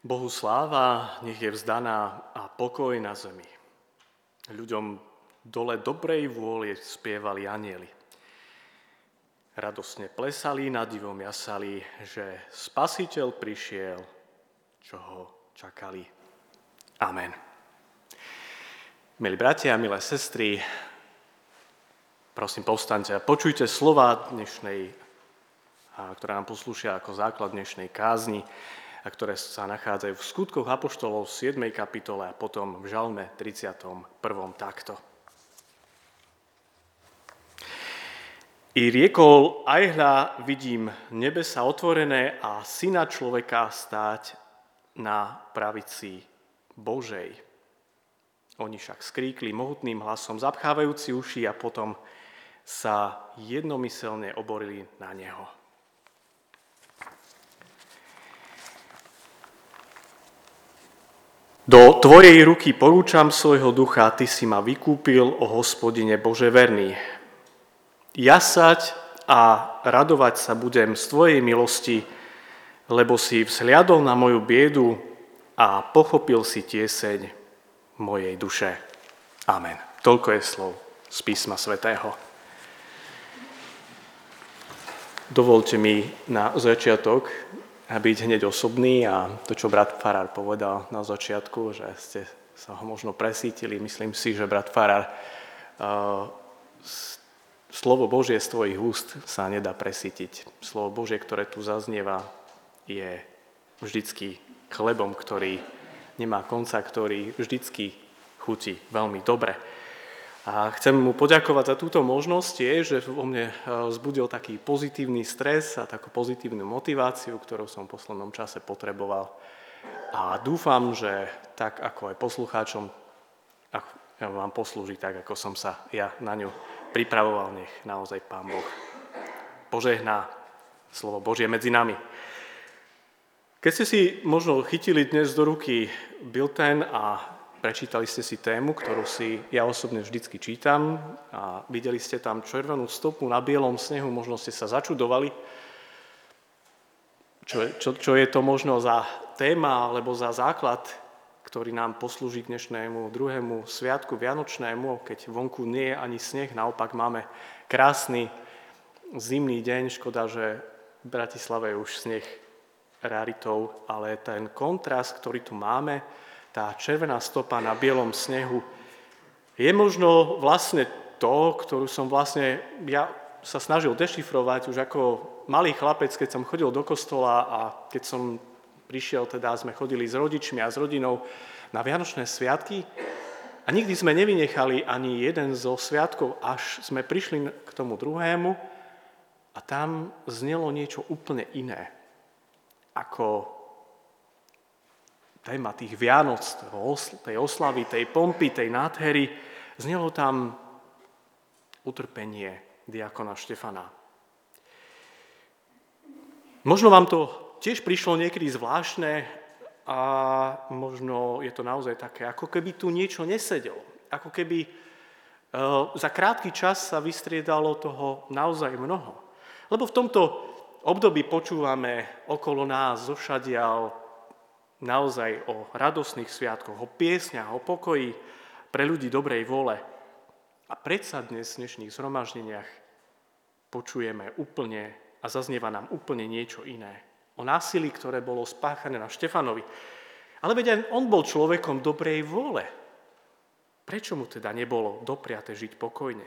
Bohu sláva, nech je vzdaná a pokoj na zemi. Ľuďom dole dobrej vôle spievali anjeli. Radosne plesali, na divom jasali, že Spasiteľ prišiel, čo ho čakali. Amen. Milí bratia, milé sestry, prosím, povstaňte a počujte slova dnešnej, ktoré nám poslúšia ako základ dnešnej kázni, a ktoré sa nachádzajú v Skutkoch apoštolov v 7. kapitole a potom v Žalme 31. takto. I riekol, aj hľa, vidím nebesa otvorené a syna človeka stáť na pravici Božej. Oni však skríkli mohutným hlasom, zapchávajúci uši, a potom sa jednomyselne oborili na neho. Do tvojej ruky porúčam svojho ducha, ty si ma vykúpil, o Hospodine Bože verný. Jasať a radovať sa budem z tvojej milosti, lebo si vzhliadol na moju biedu a pochopil si tieseň mojej duše. Amen. Toľko je slov z písma svätého. Dovolte mi na začiatok byť hneď osobný a to, čo brat farár povedal na začiatku, že ste sa ho možno presítili. Myslím si, že brat farár, slovo Božie z tvojich úst sa nedá presítiť. Slovo Božie, ktoré tu zaznieva, je vždycky chlebom, ktorý nemá konca, ktorý vždycky chutí veľmi dobre. A chcem mu poďakovať za túto možnosť, že vo mne vzbudil taký pozitívny stres a takú pozitívnu motiváciu, ktorú som v poslednom čase potreboval. A dúfam, že tak ako aj poslucháčom vám poslúži tak, ako som sa ja na ňu pripravoval. Nech naozaj Pán Boh požehná slovo Božie medzi nami. Keď ste si možno chytili dnes do ruky bilten a prečítali ste si tému, ktorú si ja osobne vždycky čítam, a videli ste tam červenú stopu na bielom snehu, možno ste sa začudovali, čo je to možno za téma alebo za základ, ktorý nám poslúži k dnešnému druhému sviatku vianočnému, keď vonku nie je ani sneh, naopak máme krásny zimný deň. Škoda, že v Bratislave je už sneh raritou, ale ten kontrast, ktorý tu máme, tá červená stopa na bielom snehu, je možno vlastne to, ktorú som vlastne ja sa snažil dešifrovať už ako malý chlapec, keď som chodil do kostola a keď som prišiel, sme chodili s rodičmi a s rodinou na Vianočné sviatky a nikdy sme nevynechali ani jeden zo sviatkov, až sme prišli k tomu druhému a tam znelo niečo úplne iné ako téma tých Vianoc, tej oslavy, tej pompy, tej nádhery. Znelo tam utrpenie diakona Štefana. Možno vám to tiež prišlo niekedy zvláštne a možno je to naozaj také, ako keby tu niečo nesedelo. Ako keby za krátky čas sa vystriedalo toho naozaj mnoho. Lebo v tomto období počúvame okolo nás zošadiaľ naozaj o radosných sviatkoch, o piesňach, o pokoji pre ľudí dobrej vôle. A predsa dnes v dnešných zhromaždeniach počujeme úplne a zaznieva nám úplne niečo iné. O násilí, ktoré bolo spáchané na Štefanovi. Ale veď aj on bol človekom dobrej vôle. Prečo mu teda nebolo dopriate žiť pokojne?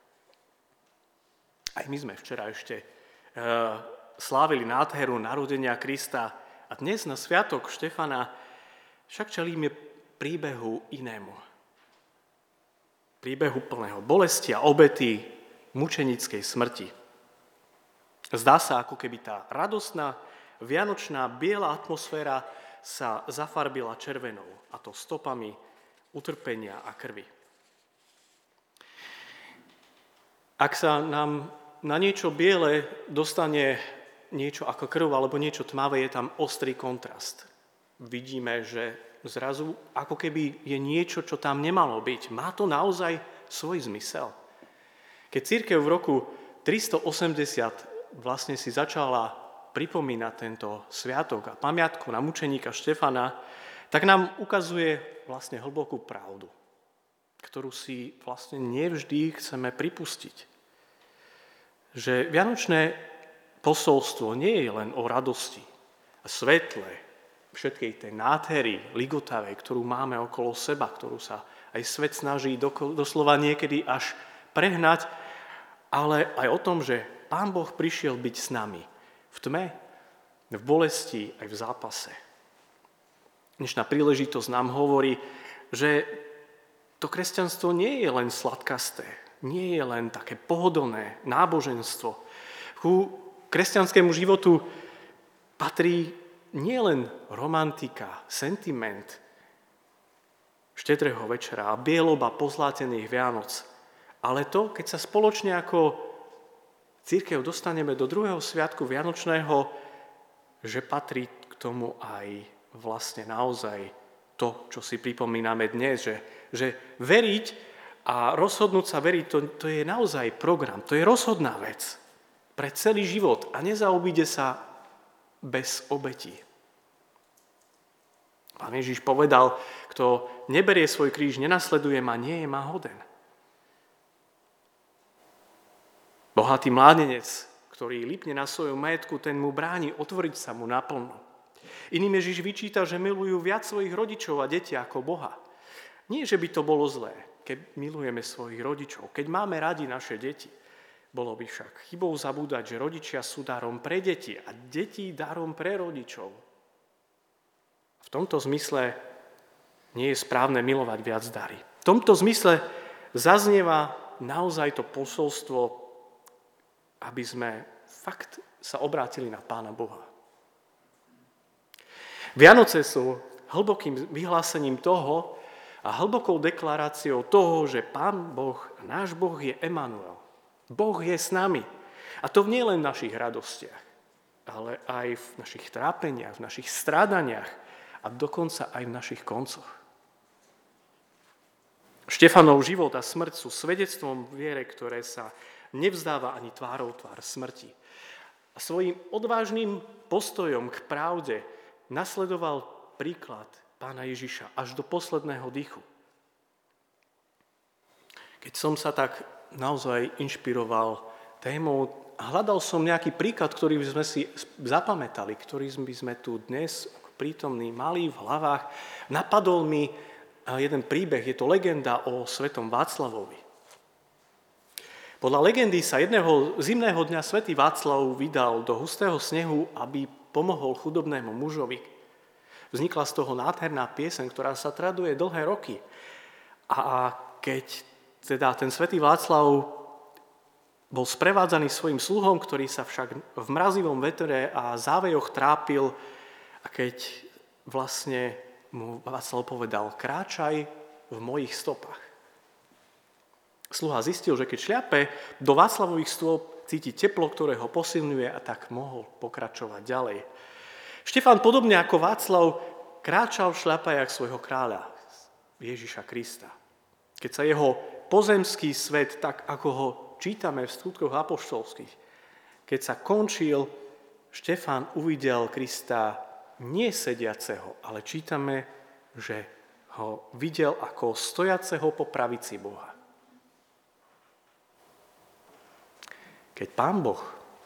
Aj my sme včera ešte slávili nádheru narodenia Krista, a dnes na sviatok Štefana však čelíme príbehu inému. Príbehu plného bolesti a obety mučenickej smrti. Zdá sa, ako keby tá radostná, vianočná, biela atmosféra sa zafarbila červenou, a to stopami utrpenia a krvi. Ak sa nám na niečo biele dostane niečo ako krv alebo niečo tmavé, je tam ostrý kontrast. Vidíme, že zrazu ako keby je niečo, čo tam nemalo byť. Má to naozaj svoj zmysel. Keď cirkev v roku 380 vlastne si začala pripomína tento sviatok a pamiatku na mučeníka Štefana, tak nám ukazuje vlastne hlbokú pravdu, ktorú si vlastne nevždy chceme pripustiť. Že vianočné posolstvo nie je len o radosti a svetle, všetkej tej nádhery ligotavej, ktorú máme okolo seba, ktorú sa aj svet snaží doslova niekedy až prehnať, ale aj o tom, že Pán Boh prišiel byť s nami v tme, v bolesti, aj v zápase. Dnešná príležitosť nám hovorí, že to kresťanstvo nie je len sladkasté, nie je len také pohodlné náboženstvo. Ku kresťanskému životu patrí nielen romantika, sentiment štedrého večera a bieloba pozlátených Vianoc, ale to, keď sa spoločne ako cirkev dostaneme do druhého sviatku Vianočného, že patrí k tomu aj vlastne naozaj to, čo si pripomíname dnes, že veriť a rozhodnúť sa veriť, to je naozaj program, to je rozhodná vec pre celý život a nezaobíde sa bez obetí. Pán Ježiš povedal, kto neberie svoj kríž, nenasleduje ma, nie je ma hoden. Bohatý mládenec, ktorý lipne na svojom majetku, ten mu bráni otvoriť sa mu naplno. Iným Ježiš vyčíta, že milujú viac svojich rodičov a deti ako Boha. Nie, že by to bolo zlé, keď milujeme svojich rodičov, keď máme radi naše deti. Bolo by však chybou zabúdať, že rodičia sú darom pre deti a deti darom pre rodičov. V tomto zmysle nie je správne milovať viac dary. V tomto zmysle zaznieva naozaj to posolstvo, aby sme fakt sa obrátili na Pána Boha. Vianoce sú hlbokým vyhlásením toho a hlbokou deklaráciou toho, že Pán Boh, náš Boh je Emanuel. Boh je s nami. A to nie len v našich radostiach, ale aj v našich trápeniach, v našich strádaniach a dokonca aj v našich koncoch. Štefanov život a smrť sú svedectvom viere, ktoré sa nevzdáva ani tvárou tvár smrti. A svojím odvážnym postojom k pravde nasledoval príklad Pána Ježiša až do posledného dýchu. Keď som sa tak naozaj inšpiroval témou a hľadal som nejaký príklad, ktorý by sme si zapamätali, ktorý by sme tu dnes prítomní mali v hlavách, napadol mi jeden príbeh, je to legenda o svetom Václavovi. Podľa legendy sa jedného zimného dňa svätý Václav vydal do hustého snehu, aby pomohol chudobnému mužovi. Vznikla z toho nádherná pieseň, ktorá sa traduje dlhé roky. A keď teda ten svätý Václav bol sprevádzaný svojim sluhom, ktorý sa však v mrazivom vetre a závejoch trápil, a keď vlastne mu Václav povedal: kráčaj v mojich stopách. Sluha zistil, že keď šľape do Václavových stôp, cíti teplo, ktoré ho posilňuje, a tak mohol pokračovať ďalej. Štefan podobne ako Václav kráčal v šľapajách svojho kráľa, Ježiša Krista. Keď sa jeho pozemský svet, tak ako ho čítame v skutkoch apoštolských, keď sa končil, Štefan uvidel Krista nie sediaceho, ale čítame, že ho videl ako stojaceho po pravici Boha. Keď Pán Boh,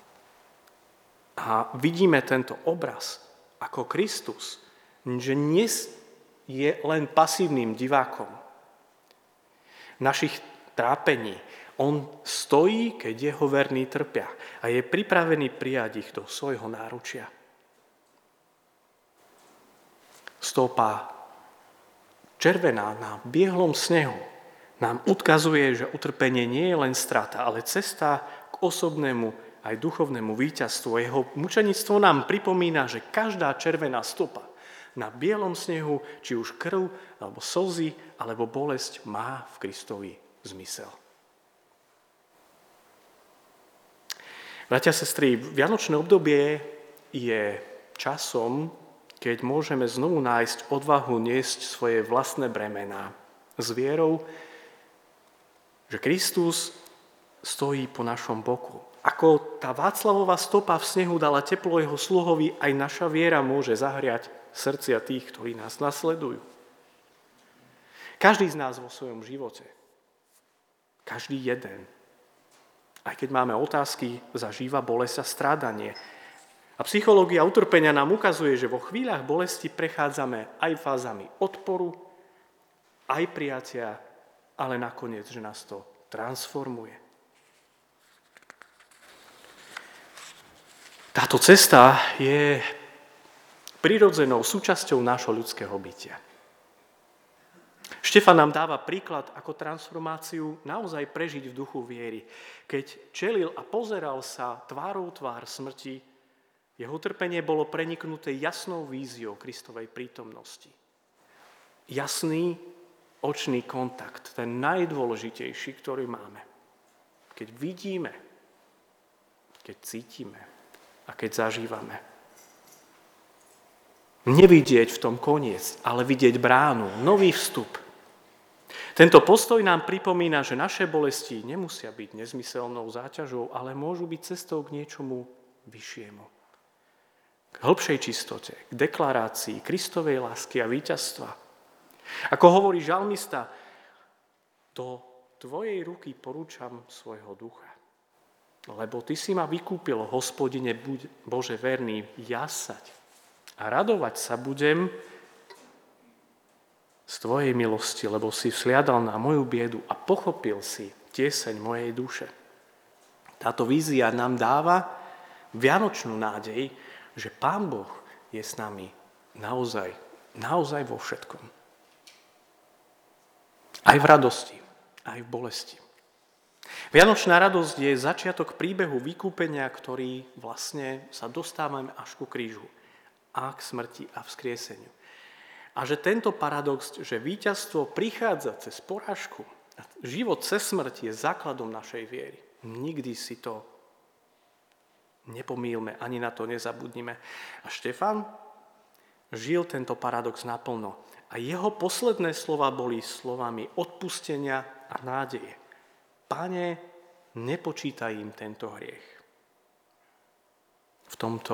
a vidíme tento obraz ako Kristus, že nie je len pasívnym divákom našich trápení. On stojí, keď jeho verní trpia, a je pripravený prijať ich do svojho náručia. Stopa červená na biehlom snehu nám ukazuje, že utrpenie nie je len strata, ale cesta k osobnému aj duchovnému víťazstvu. Jeho mučenictvo nám pripomína, že každá červená stopa na bielom snehu, či už krv, alebo slzy, alebo bolesť, má v Kristovi zmysel. Bratia a sestry, vianočné obdobie je časom, keď môžeme znovu nájsť odvahu niesť svoje vlastné bremená s vierou, že Kristus stojí po našom boku ako tá Václavová stopa v snehu dala teplo jeho sluhovi, aj naša viera môže zahriať srdcia tých, ktorí nás nasledujú. Každý z nás vo svojom živote, každý jeden, aj keď máme otázky, zažíva bolesť a strádanie. A psychológia utrpenia nám ukazuje, že vo chvíľach bolesti prechádzame aj fázami odporu, aj prijatia, ale nakoniec, že nás to transformuje. Táto cesta je prirodzenou súčasťou nášho ľudského bytia. Štefan nám dáva príklad, ako transformáciu naozaj prežiť v duchu viery. Keď čelil a pozeral sa tvárou tvár smrti, jeho utrpenie bolo preniknuté jasnou víziou Kristovej prítomnosti. Jasný očný kontakt, ten najdôležitejší, ktorý máme. Keď vidíme, keď cítime a keď zažívame. Nevidieť v tom koniec, ale vidieť bránu, nový vstup. Tento postoj nám pripomína, že naše bolesti nemusia byť nezmyselnou záťažou, ale môžu byť cestou k niečomu vyššiemu. K hĺbšej čistote, k deklarácii Kristovej lásky a víťazstva. Ako hovorí žalmista, do tvojej ruky porúčam svojho ducha. Lebo ty si ma vykúpil, Hospodine, buď Bože verný, jasať a radovať sa budem z tvojej milosti, lebo si vzhliadal na moju biedu a pochopil si tieseň mojej duše. Táto vízia nám dáva vianočnú nádej, že Pán Boh je s nami naozaj vo všetkom. Aj v radosti, aj v bolesti. Vianočná radosť je začiatok príbehu vykúpenia, ktorý vlastne sa dostávame až ku krížu a k smrti a vzkrieseniu. A že tento paradox, že víťazstvo prichádza cez porážku a život cez smrť je základom našej viery. Nikdy si to nepomýlme, ani na to nezabudnime. A Štefan žil tento paradox naplno. A jeho posledné slova boli slovami odpustenia a nádeje. Pane, nepočítaj im tento hriech. V tomto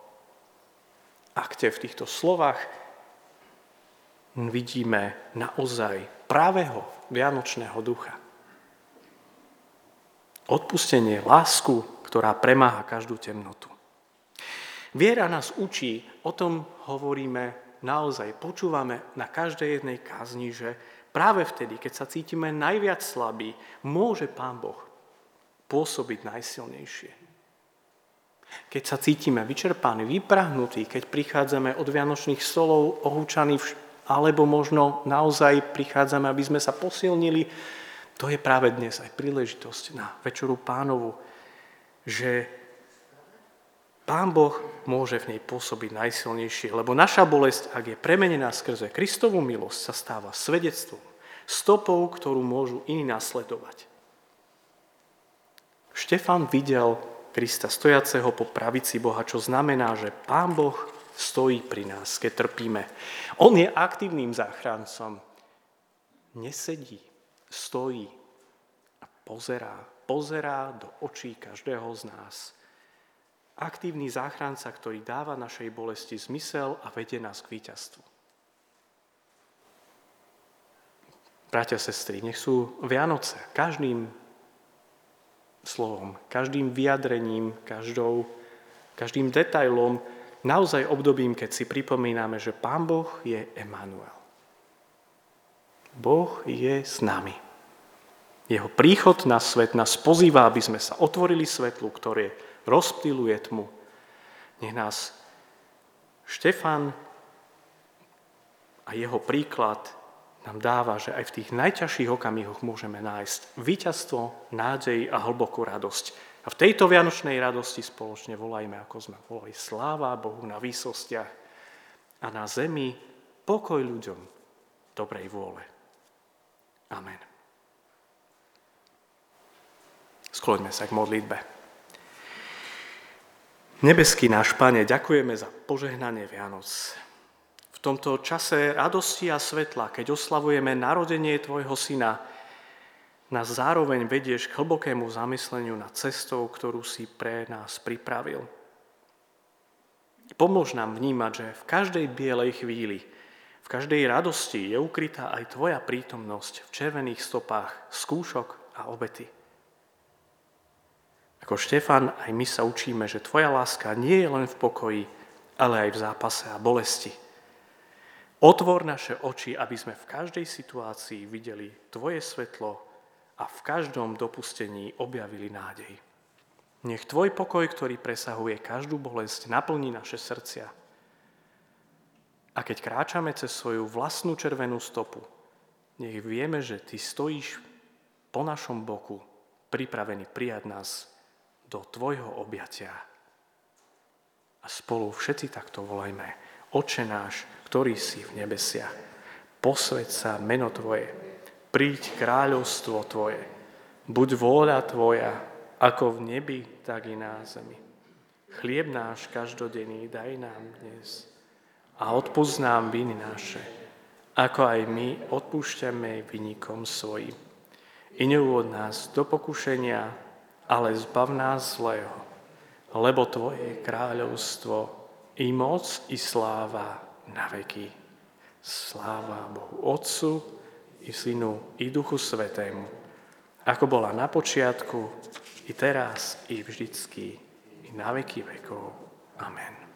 akte, v týchto slovách vidíme naozaj pravého vianočného ducha. Odpustenie, lásku, ktorá premáha každú temnotu. Viera nás učí, o tom hovoríme naozaj, počúvame na každej jednej kázni, že práve vtedy, keď sa cítime najviac slabí, môže Pán Boh pôsobiť najsilnejšie. Keď sa cítime vyčerpaní, vyprahnutí, keď prichádzame od vianočných stolov ohúčaní, alebo možno naozaj prichádzame, aby sme sa posilnili, to je práve dnes aj príležitosť na Večeru Pánovu, že Pán Boh môže v nej pôsobiť najsilnejšie, lebo naša bolesť, ak je premenená skrze Kristovu milosť, sa stáva svedectvom, stopou, ktorú môžu iní nasledovať. Štefan videl Krista stojaceho po pravici Boha, čo znamená, že Pán Boh stojí pri nás, keď trpíme. On je aktívnym záchrancom. Nesedí, stojí a pozerá do očí každého z nás. Aktívny záchranca, ktorý dáva našej bolesti zmysel a vedie nás k víťazstvu. Bratia a sestry, nech sú Vianoce každým slovom, každým vyjadrením, každým detailom naozaj obdobím, keď si pripomíname, že Pán Boh je Emanuel. Boh je s nami. Jeho príchod na svet nás pozýva, aby sme sa otvorili svetlu, ktoré rozptýluje tmu. Nech nás Štefan a jeho príklad nám dáva, že aj v tých najťažších okamihoch môžeme nájsť víťazstvo, nádej a hlbokú radosť. A v tejto vianočnej radosti spoločne volajme, ako sme volali, sláva Bohu na výsostiach a na zemi pokoj ľuďom dobrej vôle. Amen. Skloňme sa k modlitbe. Nebeský náš Pane, ďakujeme za požehnanie Vianoc. V tomto čase radosti a svetla, keď oslavujeme narodenie Tvojho Syna, nás zároveň vedieš k hlbokému zamysleniu nad cestou, ktorú si pre nás pripravil. Pomôž nám vnímať, že v každej bielej chvíli, v každej radosti je ukrytá aj tvoja prítomnosť v červených stopách skúšok a obety. Ako Štefan, aj my sa učíme, že tvoja láska nie je len v pokoji, ale aj v zápase a bolesti. Otvor naše oči, aby sme v každej situácii videli tvoje svetlo a v každom dopustení objavili nádej. Nech tvoj pokoj, ktorý presahuje každú bolesť, naplní naše srdcia. A keď kráčame cez svoju vlastnú červenú stopu, nech vieme, že ty stojíš po našom boku, pripravený prijať nás do tvojho objatia. A spolu všetci takto volajme: Otče náš, ktorý si v nebesiach, posväť sa meno tvoje, príď kráľovstvo tvoje, buď vôľa tvoja, ako v nebi, tak i na zemi. Chlieb náš každodenný daj nám dnes a odpusť nám viny naše, ako aj my odpúšťame vinníkom svojim. I neuvod nás do pokušenia, ale zbav nás zlého, lebo tvoje je kráľovstvo, i moc, i sláva na veky. Sláva Bohu Otcu, i Synu, i Duchu Svätému, ako bola na počiatku, i teraz, i vždycky, i na veky vekov. Amen.